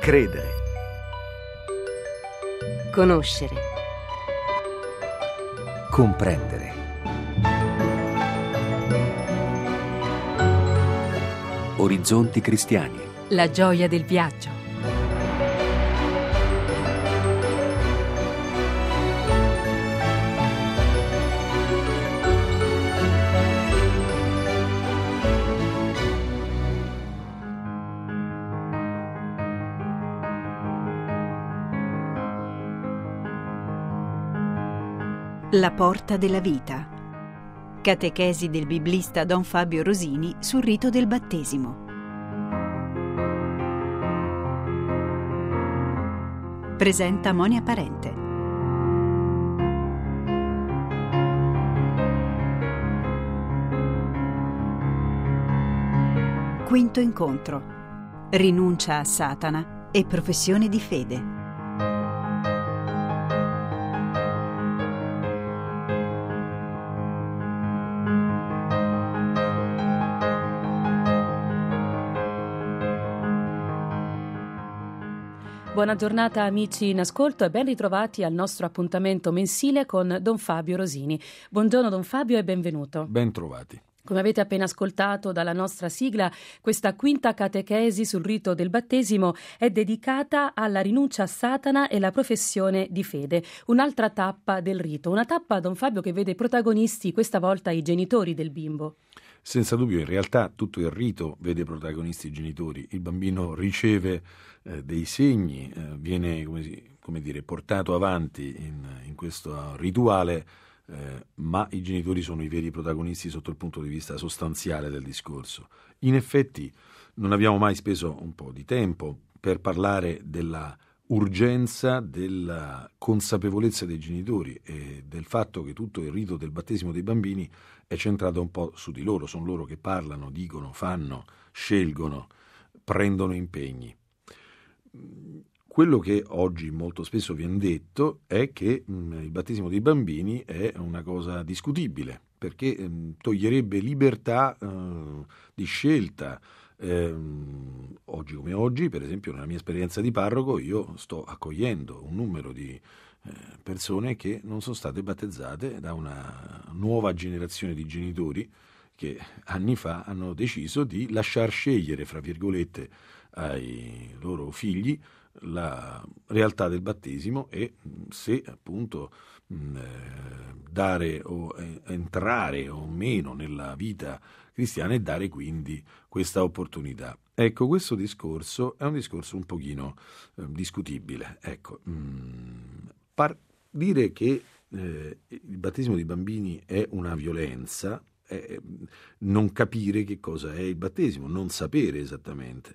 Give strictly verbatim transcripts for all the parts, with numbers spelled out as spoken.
Credere. Conoscere. Comprendere. Orizzonti cristiani. La gioia del viaggio. La porta della vita. Catechesi del biblista Don Fabio Rosini sul rito del battesimo. Presenta Monia Parente. Quinto incontro. Rinuncia a Satana e professione di fede. Buona giornata amici in ascolto e ben ritrovati al nostro appuntamento mensile con Don Fabio Rosini. Buongiorno Don Fabio e benvenuto. Ben trovati. Come avete appena ascoltato dalla nostra sigla, questa quinta catechesi sul rito del battesimo è dedicata alla rinuncia a Satana e la professione di fede, un'altra tappa del rito, una tappa, Don Fabio, che vede protagonisti questa volta i genitori del bimbo. Senza dubbio, in realtà tutto il rito vede protagonisti i genitori. Il bambino riceve eh, dei segni, eh, viene come, si, come dire, portato avanti in, in questo rituale, eh, ma i genitori sono i veri protagonisti sotto il punto di vista sostanziale del discorso. In effetti non abbiamo mai speso un po' di tempo per parlare della urgenza della consapevolezza dei genitori e del fatto che tutto il rito del battesimo dei bambini è centrato un po' su di loro, sono loro che parlano, dicono, fanno, scelgono, prendono impegni. Quello che oggi molto spesso viene detto è che mh, il battesimo dei bambini è una cosa discutibile, perché mh, toglierebbe libertà uh, di scelta. Eh, oggi come oggi, per esempio nella mia esperienza di parroco, io sto accogliendo un numero di eh, persone che non sono state battezzate da una nuova generazione di genitori che anni fa hanno deciso di lasciar scegliere, fra virgolette, ai loro figli la realtà del battesimo e se appunto mh, dare o eh, entrare o meno nella vita cristiana e dare quindi questa opportunità. Ecco, questo discorso è un discorso un pochino eh, discutibile. Ecco, mh, par- dire che eh, il battesimo dei bambini è una violenza è non capire che cosa è il battesimo, non sapere esattamente,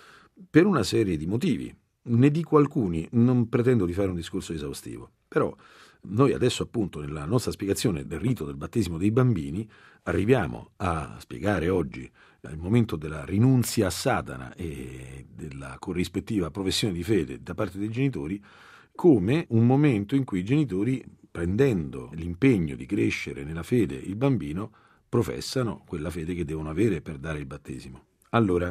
per una serie di motivi. Ne dico alcuni, non pretendo di fare un discorso esaustivo, però noi adesso appunto nella nostra spiegazione del rito del battesimo dei bambini arriviamo a spiegare oggi il momento della rinunzia a Satana e della corrispettiva professione di fede da parte dei genitori come un momento in cui i genitori, prendendo l'impegno di crescere nella fede il bambino, professano quella fede che devono avere per dare il battesimo. Allora,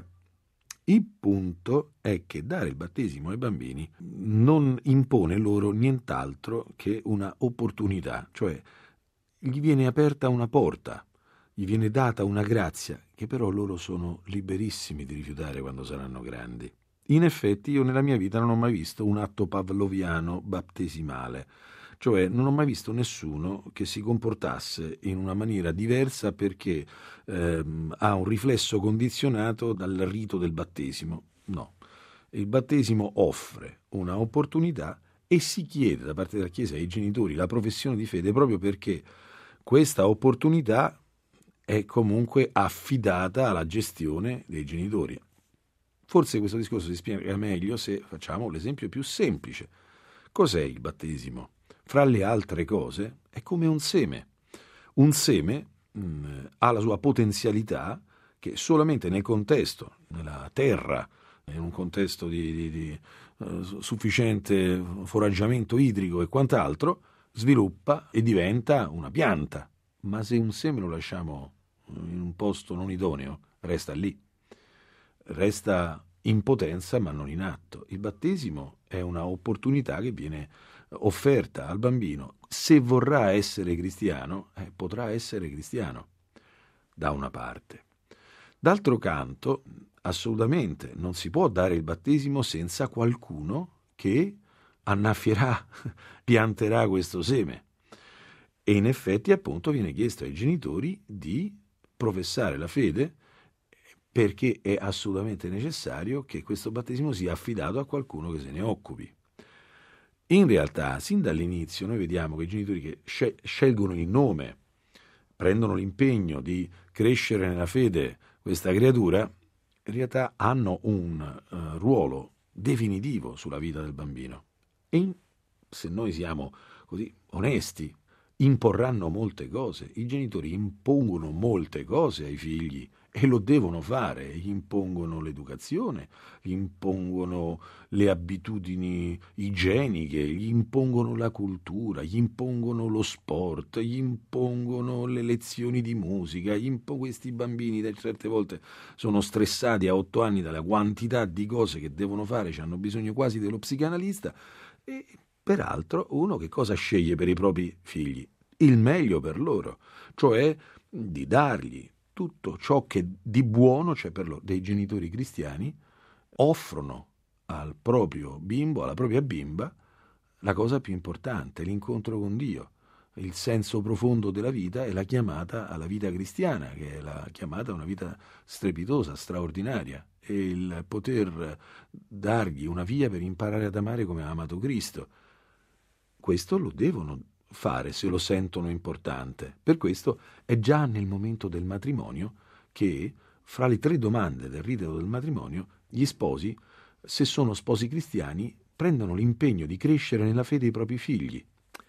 il punto è che dare il battesimo ai bambini non impone loro nient'altro che una opportunità, cioè gli viene aperta una porta, gli viene data una grazia che però loro sono liberissimi di rifiutare quando saranno grandi. In effetti io nella mia vita non ho mai visto un atto pavloviano battesimale, cioè non ho mai visto nessuno che si comportasse in una maniera diversa perché ehm, ha un riflesso condizionato dal rito del battesimo. No, il battesimo offre una opportunità e si chiede da parte della Chiesa ai genitori la professione di fede proprio perché questa opportunità è comunque affidata alla gestione dei genitori. Forse questo discorso si spiega meglio se facciamo l'esempio più semplice. Cos'è il battesimo? Fra le altre cose, è come un seme. Un seme mh, ha la sua potenzialità che solamente nel contesto, nella terra, in un contesto di, di, di uh, sufficiente foraggiamento idrico e quant'altro, sviluppa e diventa una pianta. Ma se un seme lo lasciamo in un posto non idoneo, resta lì. Resta in potenza ma non in atto. Il battesimo è una opportunità che viene offerta al bambino. Se vorrà essere cristiano, eh, potrà essere cristiano, da una parte. D'altro canto, assolutamente non si può dare il battesimo senza qualcuno che annaffierà, pianterà questo seme. E in effetti appunto viene chiesto ai genitori di professare la fede, perché è assolutamente necessario che questo battesimo sia affidato a qualcuno che se ne occupi. In realtà, sin dall'inizio, noi vediamo che i genitori che scelgono il nome, prendono l'impegno di crescere nella fede questa creatura, in realtà hanno un uh, ruolo definitivo sulla vita del bambino. E se noi siamo così onesti, imporranno molte cose. I genitori impongono molte cose ai figli e lo devono fare. Gli impongono l'educazione, gli impongono le abitudini igieniche, gli impongono la cultura, gli impongono lo sport, gli impongono le lezioni di musica. Gli impo- questi bambini certe volte sono stressati a otto anni dalla quantità di cose che devono fare, hanno bisogno quasi dello psicanalista. E peraltro uno che cosa sceglie per i propri figli? Il meglio per loro, cioè di dargli tutto ciò che di buono c'è per loro. Dei genitori cristiani offrono al proprio bimbo, alla propria bimba, la cosa più importante, l'incontro con Dio, il senso profondo della vita e la chiamata alla vita cristiana, che è la chiamata a una vita strepitosa, straordinaria, e il poter dargli una via per imparare ad amare come ha amato Cristo. Questo lo devono fare se lo sentono importante. Per questo è già nel momento del matrimonio che, fra le tre domande del rito del matrimonio, gli sposi, se sono sposi cristiani, prendono l'impegno di crescere nella fede dei propri figli.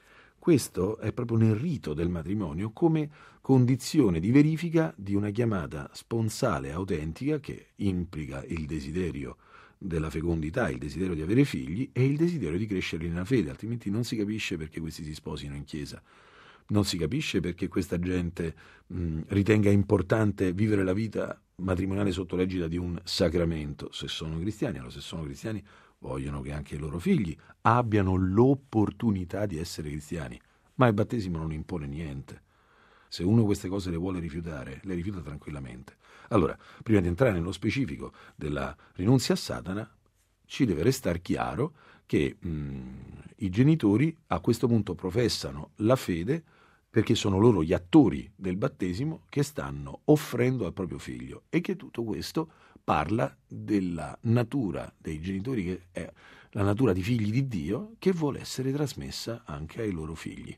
Questo è proprio nel rito del matrimonio come condizione di verifica di una chiamata sponsale autentica che implica il desiderio della fecondità, il desiderio di avere figli e il desiderio di crescere nella fede, altrimenti non si capisce perché questi si sposino in chiesa, non si capisce perché questa gente mh, ritenga importante vivere la vita matrimoniale sotto l'egida di un sacramento. Se sono cristiani, allora se sono cristiani vogliono che anche i loro figli abbiano l'opportunità di essere cristiani, ma il battesimo non impone niente. Se uno queste cose le vuole rifiutare, le rifiuta tranquillamente. Allora, prima di entrare nello specifico della rinunzia a Satana, ci deve restare chiaro che mh, i genitori a questo punto professano la fede perché sono loro gli attori del battesimo che stanno offrendo al proprio figlio, e che tutto questo parla della natura dei genitori, che è la natura di figli di Dio, che vuole essere trasmessa anche ai loro figli.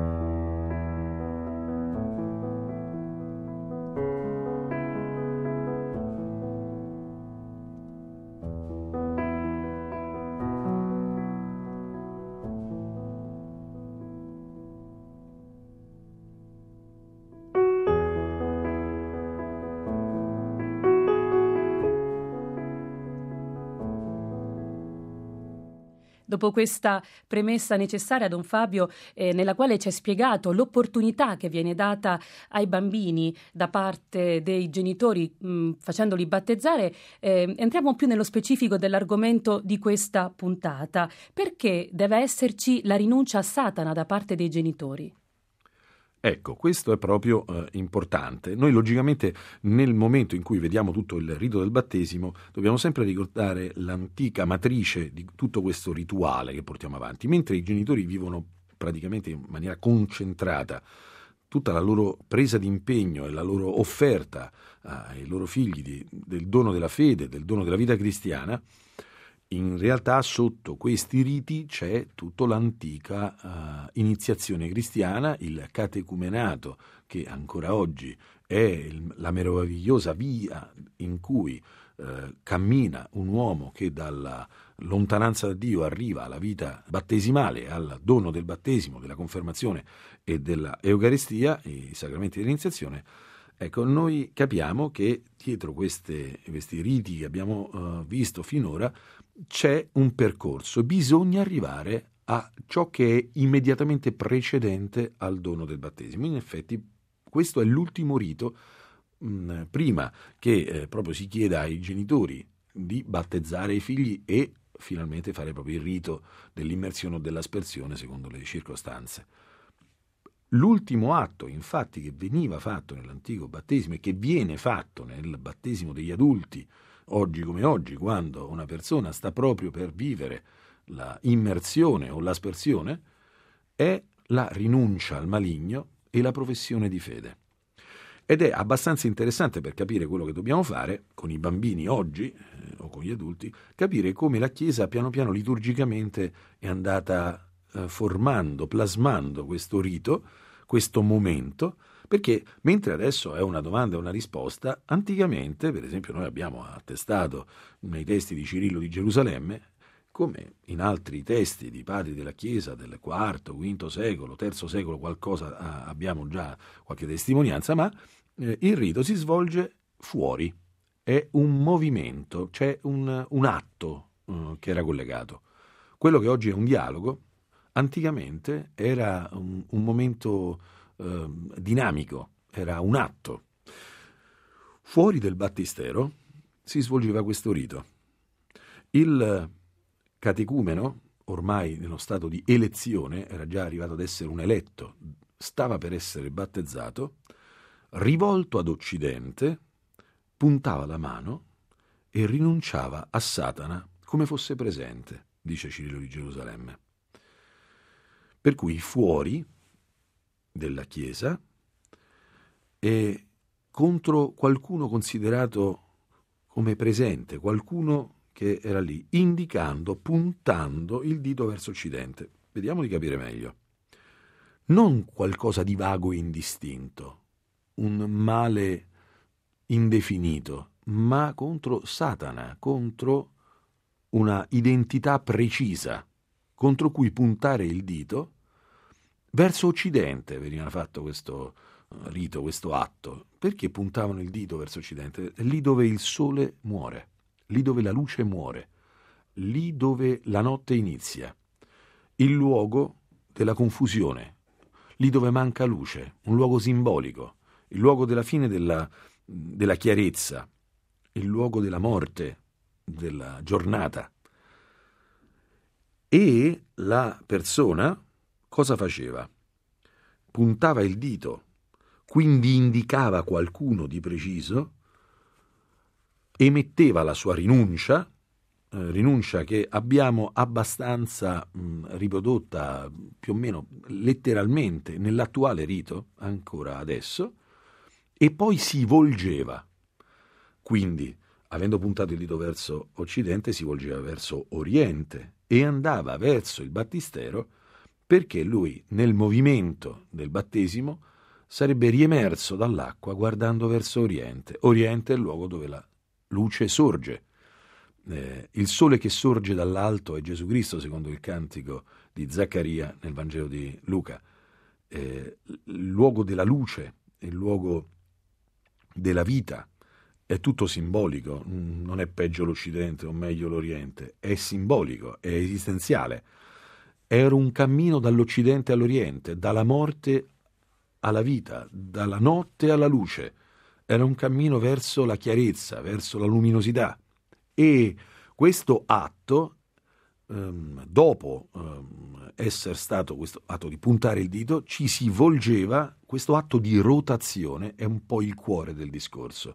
Dopo questa premessa necessaria, Don Fabio, eh, nella quale ci è spiegato l'opportunità che viene data ai bambini da parte dei genitori mh, facendoli battezzare, eh, entriamo più nello specifico dell'argomento di questa puntata. Perché deve esserci la rinuncia a Satana da parte dei genitori? Ecco, questo è proprio eh, importante. Noi logicamente nel momento in cui vediamo tutto il rito del battesimo dobbiamo sempre ricordare l'antica matrice di tutto questo rituale che portiamo avanti, mentre i genitori vivono praticamente in maniera concentrata tutta la loro presa di impegno e la loro offerta ai loro figli di, del dono della fede, del dono della vita cristiana. In realtà sotto questi riti c'è tutta l'antica uh, iniziazione cristiana, il catecumenato, che ancora oggi è il, la meravigliosa via in cui uh, cammina un uomo che dalla lontananza da Dio arriva alla vita battesimale, al dono del battesimo, della confermazione e della Eucaristia, i sacramenti dell'iniziazione. Ecco, noi capiamo che dietro queste, questi riti che abbiamo uh, visto finora c'è un percorso, bisogna arrivare a ciò che è immediatamente precedente al dono del battesimo. In effetti questo è l'ultimo rito, mh, prima che eh, proprio si chieda ai genitori di battezzare i figli e finalmente fare proprio il rito dell'immersione o dell'aspersione secondo le circostanze. L'ultimo atto, infatti, che veniva fatto nell'antico battesimo e che viene fatto nel battesimo degli adulti, oggi come oggi, quando una persona sta proprio per vivere la immersione o l'aspersione, è la rinuncia al maligno e la professione di fede. Ed è abbastanza interessante, per capire quello che dobbiamo fare con i bambini oggi, eh, o con gli adulti, capire come la Chiesa piano piano liturgicamente è andata eh, formando, plasmando questo rito, questo momento, perché mentre adesso è una domanda e una risposta, anticamente, per esempio, noi abbiamo attestato nei testi di Cirillo di Gerusalemme, come in altri testi di padri della Chiesa del quarto, quinto secolo, terzo secolo, qualcosa ah, abbiamo già qualche testimonianza, ma eh, il rito si svolge fuori, è un movimento, c'è un, un atto eh, che era collegato. Quello che oggi è un dialogo, anticamente era un, un momento eh, dinamico, era un atto. Fuori del battistero si svolgeva questo rito. Il catecumeno, ormai nello stato di elezione, era già arrivato ad essere un eletto, stava per essere battezzato, rivolto ad occidente, puntava la mano e rinunciava a Satana come fosse presente, dice Cirillo di Gerusalemme. Per cui fuori della Chiesa e contro qualcuno considerato come presente, qualcuno che era lì, indicando, puntando il dito verso occidente. Vediamo di capire meglio. Non qualcosa di vago e indistinto, un male indefinito, ma contro Satana, contro una identità precisa, contro cui puntare il dito. Verso occidente veniva fatto questo rito, questo atto. Perché puntavano il dito verso occidente? Lì dove il sole muore, lì dove la luce muore, lì dove la notte inizia, il luogo della confusione, lì dove manca luce, un luogo simbolico, il luogo della fine della, della chiarezza, il luogo della morte, della giornata. E la persona cosa faceva? Puntava il dito, quindi indicava qualcuno di preciso, emetteva la sua rinuncia, eh, rinuncia che abbiamo abbastanza mh, riprodotta più o meno letteralmente nell'attuale rito, ancora adesso, e poi si volgeva. Quindi, avendo puntato il dito verso occidente, si volgeva verso oriente e andava verso il battistero, perché lui, nel movimento del battesimo, sarebbe riemerso dall'acqua guardando verso oriente. Oriente è il luogo dove la luce sorge. Eh, il sole che sorge dall'alto è Gesù Cristo, secondo il cantico di Zaccaria nel Vangelo di Luca. Eh, il luogo della luce, il luogo della vita, è tutto simbolico, non è peggio l'Occidente o meglio l'Oriente, è simbolico, è esistenziale. Era un cammino dall'Occidente all'Oriente, dalla morte alla vita, dalla notte alla luce. Era un cammino verso la chiarezza, verso la luminosità. E questo atto, ehm, dopo ehm, essere stato questo atto di puntare il dito, ci si volgeva, questo atto di rotazione è un po' il cuore del discorso.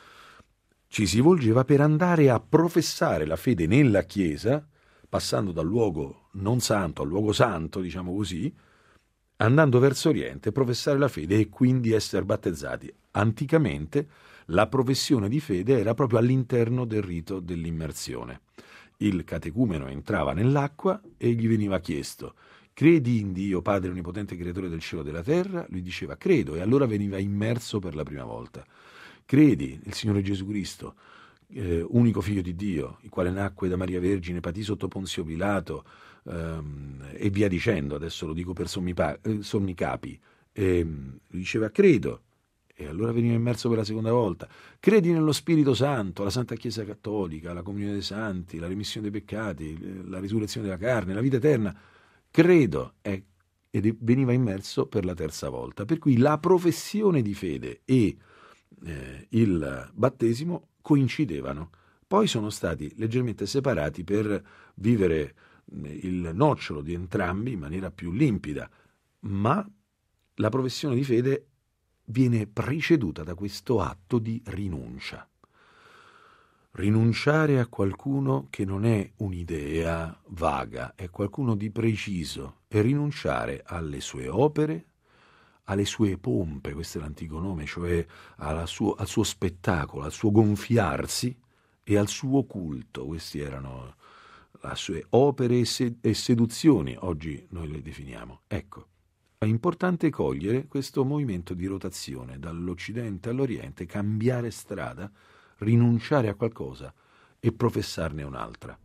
Ci si volgeva per andare a professare la fede nella Chiesa, passando dal luogo non santo al luogo santo, diciamo così, andando verso oriente, professare la fede e quindi essere battezzati. Anticamente la professione di fede era proprio all'interno del rito dell'immersione. Il catecumeno entrava nell'acqua e gli veniva chiesto: credi in Dio, Padre Onnipotente, Creatore del cielo e della terra? Lui diceva credo, e allora veniva immerso per la prima volta. Credi nel Signore Gesù Cristo, eh, unico figlio di Dio, il quale nacque da Maria Vergine, patì sotto Ponzio Pilato, ehm, e via dicendo, adesso lo dico per sommi, pa- eh, sommi capi. E, lui diceva credo, e allora veniva immerso per la seconda volta. Credi nello Spirito Santo, la Santa Chiesa Cattolica, la comunione dei santi, la remissione dei peccati, la risurrezione della carne, la vita eterna. Credo, e, ed veniva immerso per la terza volta. Per cui la professione di fede e eh, il battesimo coincidevano poi sono stati leggermente separati per vivere il nocciolo di entrambi in maniera più limpida, ma la professione di fede viene preceduta da questo atto di rinuncia. Rinunciare a qualcuno che non è un'idea vaga, è qualcuno di preciso, e rinunciare alle sue opere, alle sue pompe, questo è l'antico nome, cioè alla suo, al suo spettacolo, al suo gonfiarsi e al suo culto. Queste erano le sue opere e, sed- e seduzioni, oggi noi le definiamo. Ecco, è importante cogliere questo movimento di rotazione dall'Occidente all'Oriente, cambiare strada, rinunciare a qualcosa e professarne un'altra.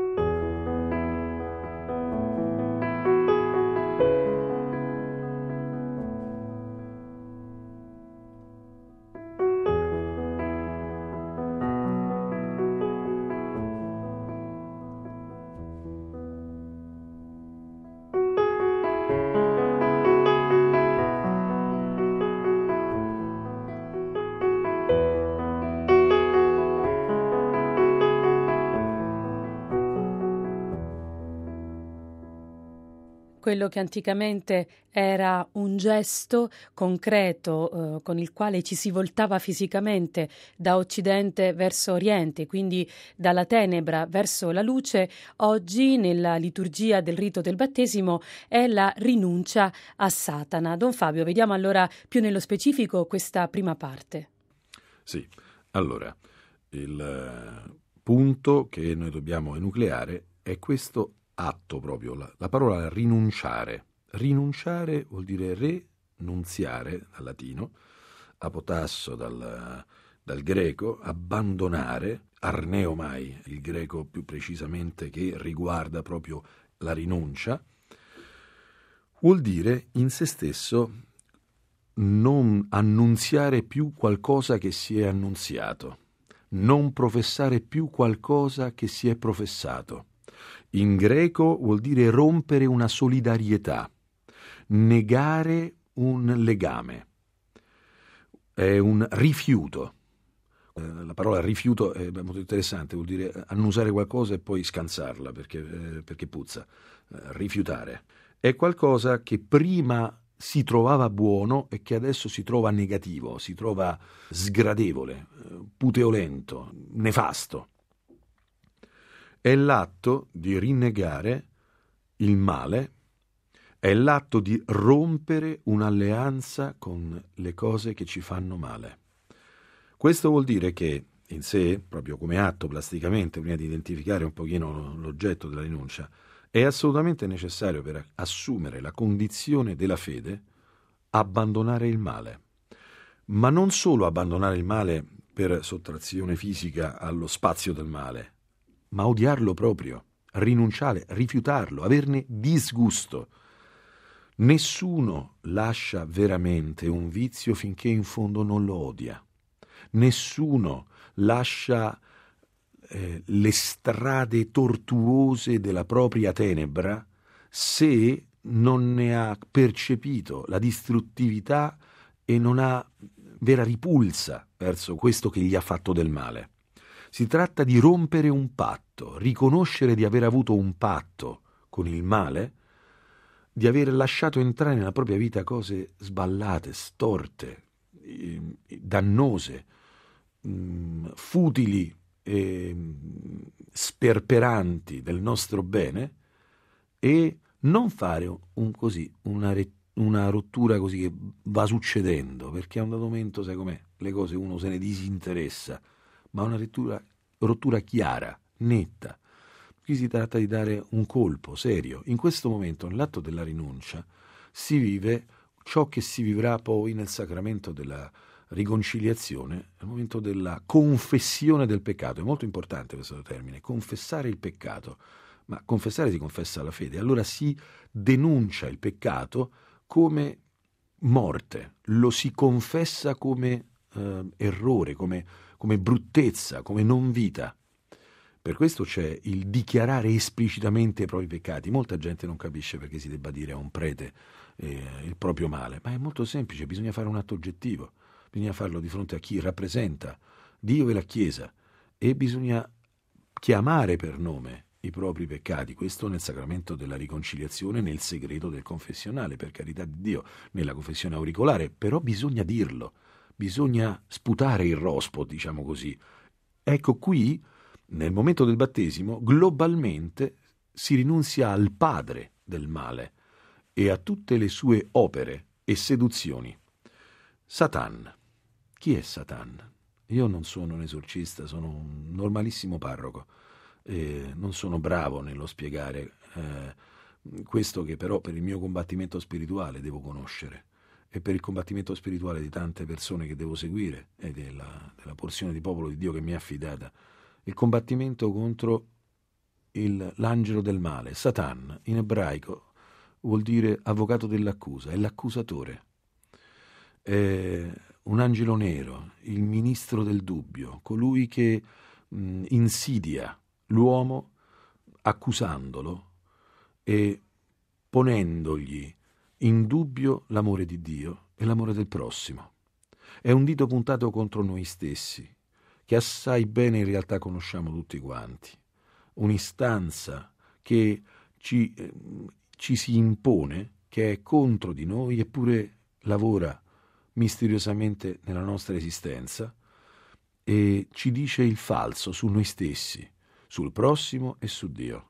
Quello che anticamente era un gesto concreto eh, con il quale ci si voltava fisicamente da Occidente verso Oriente, quindi dalla tenebra verso la luce, oggi nella liturgia del rito del battesimo è la rinuncia a Satana. Don Fabio, vediamo allora più nello specifico questa prima parte. Sì, allora, il punto che noi dobbiamo enucleare è questo atto proprio, la, la parola rinunciare. Rinunciare vuol dire renunziare, dal latino, apotasso dal, dal greco, abbandonare, arneomai, il greco più precisamente che riguarda proprio la rinuncia, vuol dire in se stesso non annunziare più qualcosa che si è annunziato, non professare più qualcosa che si è professato. In greco vuol dire rompere una solidarietà, negare un legame, è un rifiuto. La parola rifiuto è molto interessante, vuol dire annusare qualcosa e poi scansarla perché, eh, perché puzza, eh, rifiutare. È qualcosa che prima si trovava buono e che adesso si trova negativo, si trova sgradevole, puteolento, nefasto. È l'atto di rinnegare il male, è l'atto di rompere un'alleanza con le cose che ci fanno male. Questo vuol dire che in sé, proprio come atto plasticamente, prima di identificare un pochino l'oggetto della rinuncia, è assolutamente necessario per assumere la condizione della fede abbandonare il male. Ma non solo abbandonare il male per sottrazione fisica allo spazio del male, ma odiarlo proprio, rinunciare, rifiutarlo, averne disgusto. Nessuno lascia veramente un vizio finché in fondo non lo odia. Nessuno lascia eh, le strade tortuose della propria tenebra se non ne ha percepito la distruttività e non ha vera ripulsa verso questo che gli ha fatto del male. Si tratta di rompere un patto, riconoscere di aver avuto un patto con il male, di aver lasciato entrare nella propria vita cose sballate, storte, dannose, futili e sperperanti del nostro bene, e non fare un così, una, una rottura così che va succedendo, perché a un dato momento, sai com'è, le cose uno se ne disinteressa, ma una rottura, rottura chiara, netta. Qui si tratta di dare un colpo serio. In questo momento, nell'atto della rinuncia, si vive ciò che si vivrà poi nel sacramento della riconciliazione, nel momento della confessione del peccato. È molto importante questo termine, confessare il peccato. Ma confessare si confessa la fede, allora si denuncia il peccato come morte, lo si confessa come eh, errore, come, come bruttezza, come non vita. Per questo c'è il dichiarare esplicitamente i propri peccati. Molta gente non capisce perché si debba dire a un prete eh, il proprio male, ma è molto semplice, bisogna fare un atto oggettivo, bisogna farlo di fronte a chi rappresenta Dio e la Chiesa e bisogna chiamare per nome i propri peccati, questo nel sacramento della riconciliazione, nel segreto del confessionale, per carità di Dio, nella confessione auricolare, però bisogna dirlo, bisogna sputare il rospo, diciamo così. Ecco, qui, nel momento del battesimo, globalmente si rinunzia al padre del male e a tutte le sue opere e seduzioni. Satan. Chi è Satan? Io non sono un esorcista, sono un normalissimo parroco. Eh, non sono bravo nello spiegare eh, questo che però per il mio combattimento spirituale devo conoscere e per il combattimento spirituale di tante persone che devo seguire e della, della porzione di popolo di Dio che mi è affidata, il combattimento contro il, l'angelo del male. Satan in ebraico vuol dire avvocato dell'accusa, è l'accusatore, è un angelo nero, il ministro del dubbio, colui che mh, insidia l'uomo accusandolo e ponendogli in dubbio l'amore di Dio e l'amore del prossimo. È un dito puntato contro noi stessi, che assai bene in realtà conosciamo tutti quanti. Un'istanza che ci, eh, ci si impone, che è contro di noi, eppure lavora misteriosamente nella nostra esistenza e ci dice il falso su noi stessi, sul prossimo e su Dio.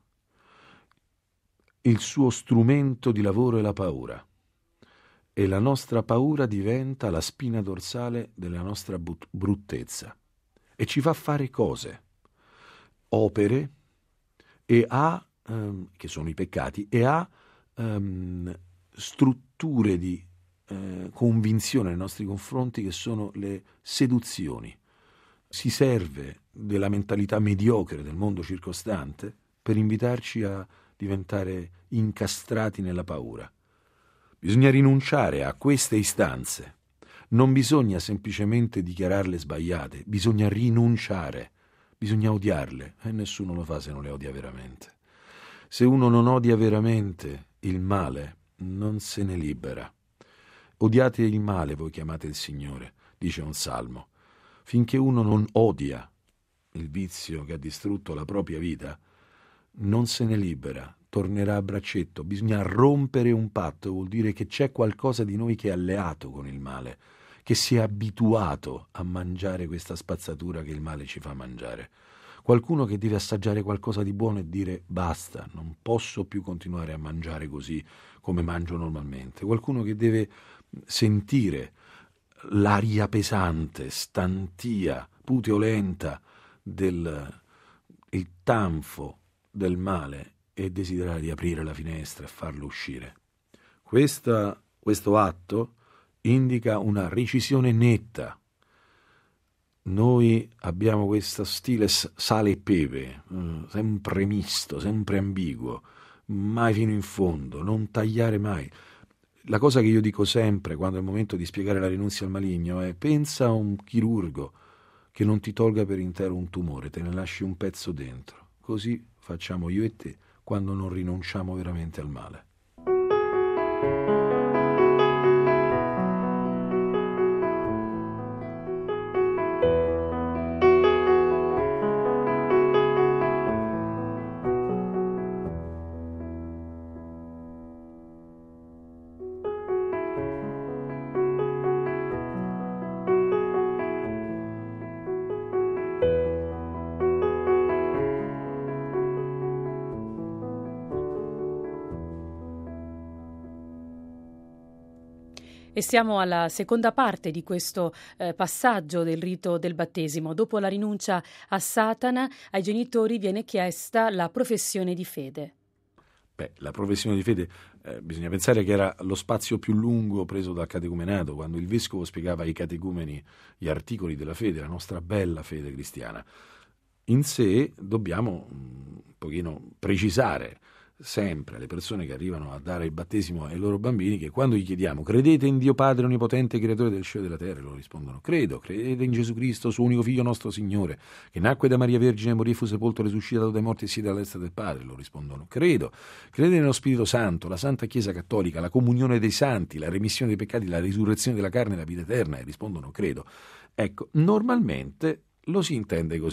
Il suo strumento di lavoro è la paura e la nostra paura diventa la spina dorsale della nostra but- bruttezza e ci fa fare cose, opere e ha, ehm, che sono i peccati, e ha ehm, strutture di eh, convinzione nei nostri confronti che sono le seduzioni. Si serve della mentalità mediocre del mondo circostante per invitarci a diventare incastrati nella paura. Bisogna rinunciare a queste istanze. Non bisogna semplicemente dichiararle sbagliate, bisogna rinunciare, bisogna odiarle e nessuno lo fa se non le odia veramente. Se uno non odia veramente il male, non se ne libera. Odiate il male, voi chiamate il Signore, dice un salmo. Finché uno non odia il vizio che ha distrutto la propria vita, non se ne libera, tornerà a braccetto. Bisogna rompere un patto, vuol dire che c'è qualcosa di noi che è alleato con il male, che si è abituato a mangiare questa spazzatura che il male ci fa mangiare. Qualcuno che deve assaggiare qualcosa di buono e dire basta, non posso più continuare a mangiare così come mangio normalmente. Qualcuno che deve sentire l'aria pesante, stantia, puteolenta del il tanfo del male e desiderare di aprire la finestra e farlo uscire. Questa, questo atto indica una recisione netta. Noi abbiamo questo stile sale e pepe, sempre misto, sempre ambiguo, mai fino in fondo, non tagliare mai. La cosa che io dico sempre quando è il momento di spiegare la rinunzia al maligno è: pensa a un chirurgo che non ti tolga per intero un tumore, te ne lasci un pezzo dentro. Così facciamo io e te quando non rinunciamo veramente al male. E siamo alla seconda parte di questo eh, passaggio del rito del battesimo. Dopo la rinuncia a Satana, ai genitori viene chiesta la professione di fede. Beh, la professione di fede, eh, bisogna pensare che era lo spazio più lungo preso dal catecumenato, quando il vescovo spiegava ai catecumeni gli articoli della fede, la nostra bella fede cristiana. In sé dobbiamo un pochino precisare sempre alle persone che arrivano a dare il battesimo ai loro bambini che quando gli chiediamo: credete in Dio Padre onnipotente, creatore del cielo e della terra? Loro rispondono: credo. Credete in Gesù Cristo, suo unico figlio nostro Signore, che nacque da Maria Vergine, morì, fu sepolto, risuscitato dai morti e siede alla destra del Padre? Loro rispondono: credo. Credete nello Spirito Santo, la Santa Chiesa Cattolica, la comunione dei santi, la remissione dei peccati, la risurrezione della carne e la vita eterna? E rispondono: credo. Ecco, normalmente lo si intende così.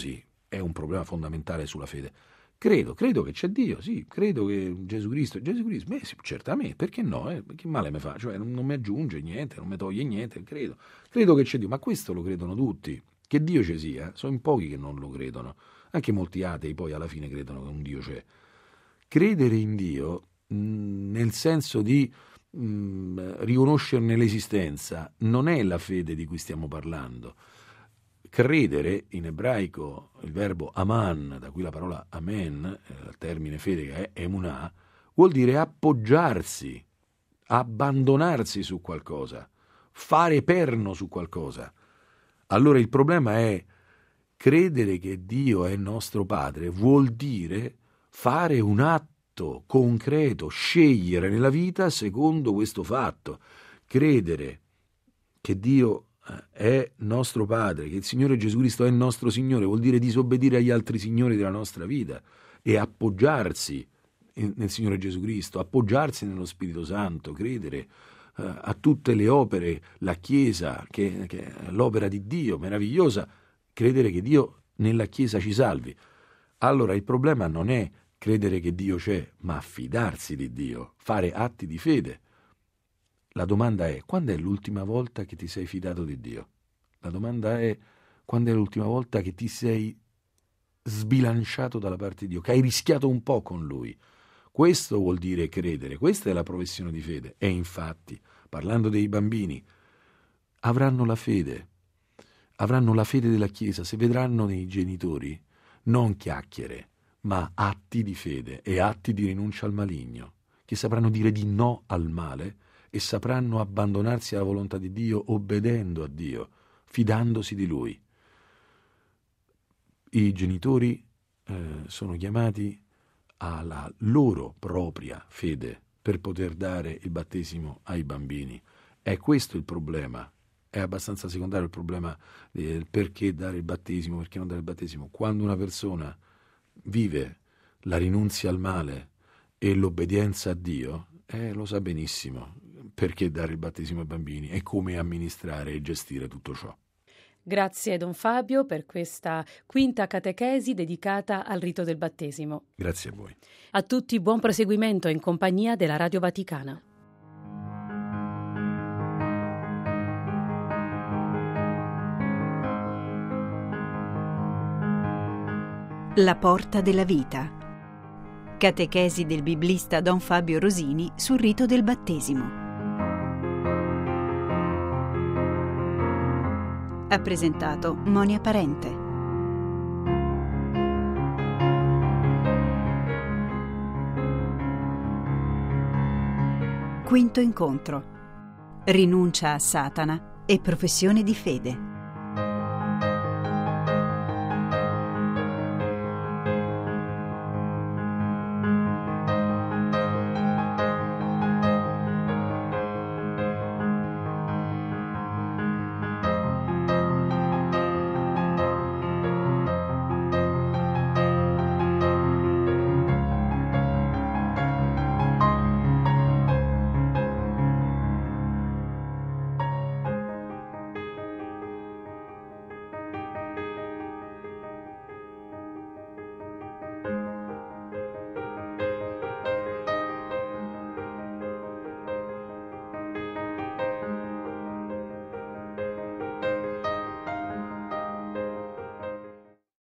è un problema fondamentale sulla fede. Credo, credo che c'è Dio, sì, credo che Gesù Cristo, Gesù Cristo, beh, sì, certamente, perché no? Eh? Che male mi fa? Cioè, non, non mi aggiunge niente, non mi toglie niente, credo. Credo che c'è Dio, ma questo lo credono tutti. Che Dio ci sia, sono in pochi che non lo credono. Anche molti atei poi alla fine credono che un Dio c'è. Credere in Dio, mh, nel senso di mh, riconoscerne l'esistenza, non è la fede di cui stiamo parlando. Credere, in ebraico, il verbo aman, da cui la parola amen, il termine fede che è emunah, vuol dire appoggiarsi, abbandonarsi su qualcosa, fare perno su qualcosa. Allora il problema è credere che Dio è nostro Padre, vuol dire fare un atto concreto, scegliere nella vita secondo questo fatto. Credere che Dio è nostro Padre, che il Signore Gesù Cristo è nostro Signore, vuol dire disobbedire agli altri signori della nostra vita e appoggiarsi nel Signore Gesù Cristo, appoggiarsi nello Spirito Santo, credere uh, a tutte le opere, la Chiesa, che, che è l'opera di Dio meravigliosa, credere che Dio nella Chiesa ci salvi. Allora il problema non è credere che Dio c'è, ma fidarsi di Dio, fare atti di fede. La domanda è: quando è l'ultima volta che ti sei fidato di Dio? La domanda è: quando è l'ultima volta che ti sei sbilanciato dalla parte di Dio, che hai rischiato un po' con Lui? Questo vuol dire credere, questa è la professione di fede. E infatti, parlando dei bambini, avranno la fede, avranno la fede della Chiesa, se vedranno nei genitori non chiacchiere, ma atti di fede e atti di rinuncia al maligno, che sapranno dire di no al male e sapranno abbandonarsi alla volontà di Dio, obbedendo a Dio, fidandosi di Lui. I genitori eh, sono chiamati alla loro propria fede per poter dare il battesimo ai bambini. È questo il problema. È abbastanza secondario il problema del perché dare il battesimo, perché non dare il battesimo. Quando una persona vive la rinunzia al male e l'obbedienza a Dio, eh, lo sa benissimo perché dare il battesimo ai bambini e come amministrare e gestire tutto ciò. Grazie Don Fabio per questa quinta catechesi dedicata al rito del battesimo. Grazie a voi. A tutti buon proseguimento in compagnia della Radio Vaticana. La porta della vita. Catechesi del biblista Don Fabio Rosini sul rito del battesimo. Ha presentato Monia Parente. Quinto incontro. Rinuncia a Satana e professione di fede.